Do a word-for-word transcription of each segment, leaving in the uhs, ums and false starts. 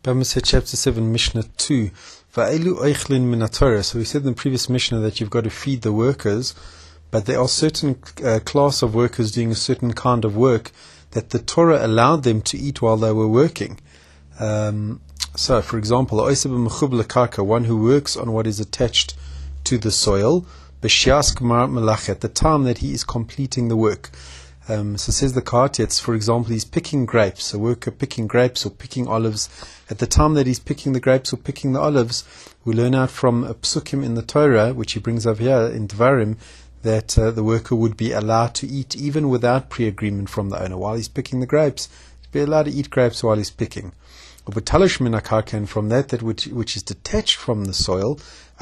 Bama said chapter seven, Mishnah two. Va'elu oichlin min haTorah. So we said in the previous Mishnah that you've got to feed the workers, but there are certain uh, class of workers doing a certain kind of work that the Torah allowed them to eat while they were working. Um, so, for example, one who works on what is attached to the soil, at the time that he is completing the work. Um, so says the Kartets, for example, he's picking grapes, a worker picking grapes or picking olives. At the time that he's picking the grapes or picking the olives, we learn out from a psukim in the Torah, which he brings over here in Dvarim, that uh, the worker would be allowed to eat even without pre-agreement from the owner. While he's picking the grapes, he'd be allowed to eat grapes while he's picking. And from that, that which, which is detached from the soil,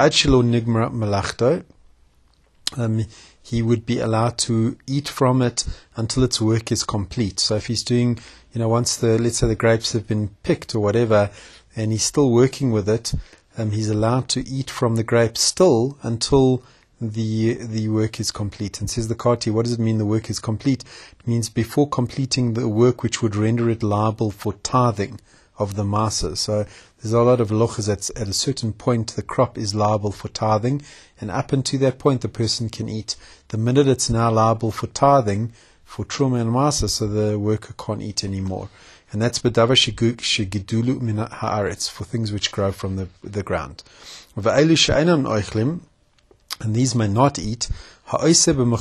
um, he would be allowed to eat from it until its work is complete. So if he's doing, you know, once the, let's say the grapes have been picked or whatever, and he's still working with it, um, he's allowed to eat from the grapes still until the the work is complete. And says the Karti, what does it mean the work is complete? It means before completing the work which would render it liable for tithing of the masa. So there's a lot of lochas that at a certain point the crop is liable for tithing, and up until that point the person can eat. The minute it's now liable for tithing, for truma and masa, so the worker can't eat anymore. And that's b'davar shegidulu min haaretz, for things which grow from the the ground. V'eilu she'einan oichlim, and these may not eat. Someone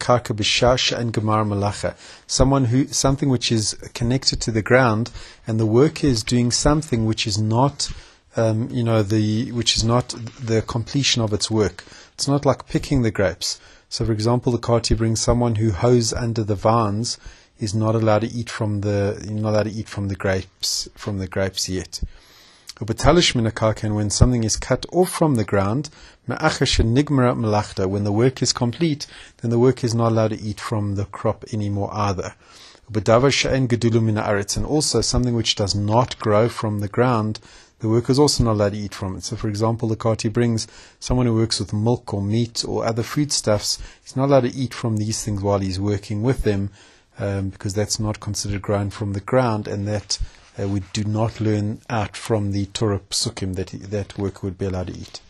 who, something which is connected to the ground, and the worker is doing something which is not, um, you know, the which is not the completion of its work. It's not like picking the grapes. So, for example, the Karti brings someone who hoes under the vines is not allowed to eat from the, you're not allowed to eat from the grapes, from the grapes yet. And when something is cut off from the ground, when the work is complete, then the work is not allowed to eat from the crop anymore either. And also something which does not grow from the ground, the worker is also not allowed to eat from it. So for example, the Karti brings someone who works with milk or meat or other foodstuffs, he's not allowed to eat from these things while he's working with them, um, because that's not considered grown from the ground, and that Uh, we do not learn out from the Torah psukim that he, that worker would be allowed to eat.